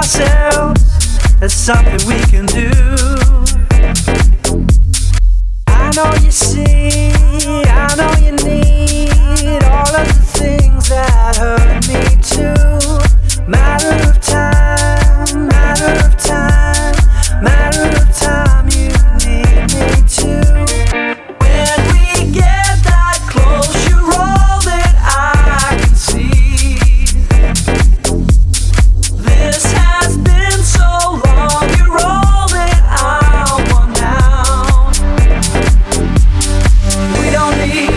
ourselves. It's something we can do. I know you see, I know you need all of the things that hurt me too. Matter of time, matter of time, matter of time, you need me too. When we get that close, you're all that I can see. This has been so long, you're all that I want now. We don't need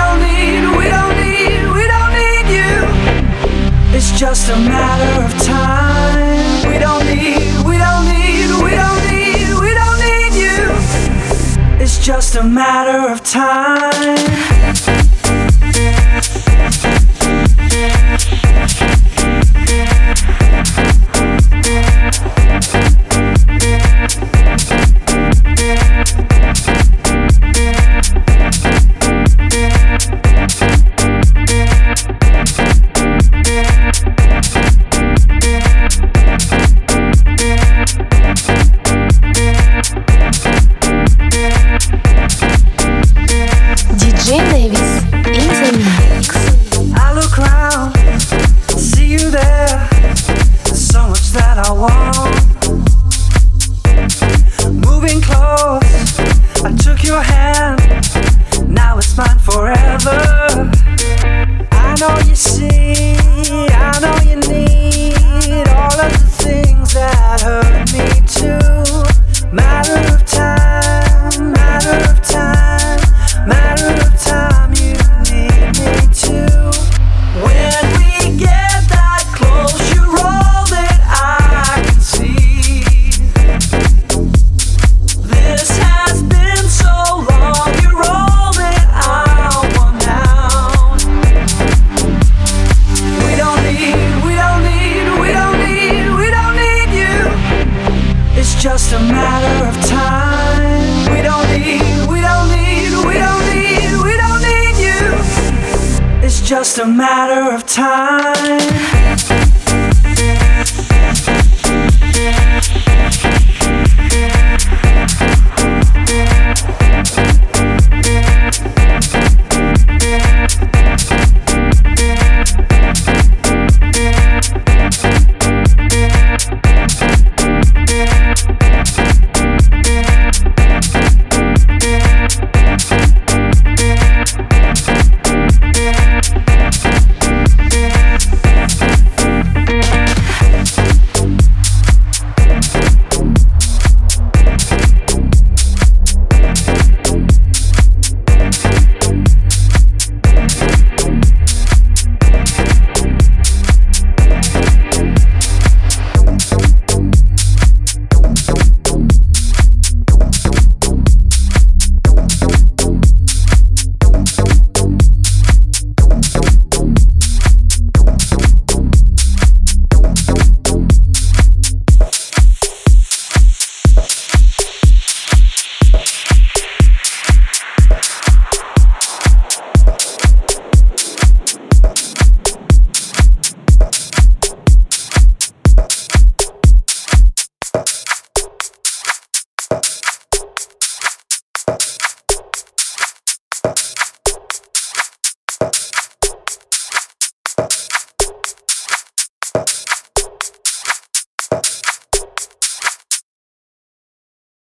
you. It's just a matter of time. We don't need you. It's just a matter of time. DJ Nevis in the mix. I look around, see you there. There's so much that I want. Moving close, I took your hand. Now it's mine forever. I know you see, I know you need all of the things that hurt me too. Matter of time, matter of time, matter of time, you need me too. When we get that close, you're all that I can see. This has been so long, you're all that I want now. We don't need you. It's just a matter of time. We don't need you. It's just a matter of time.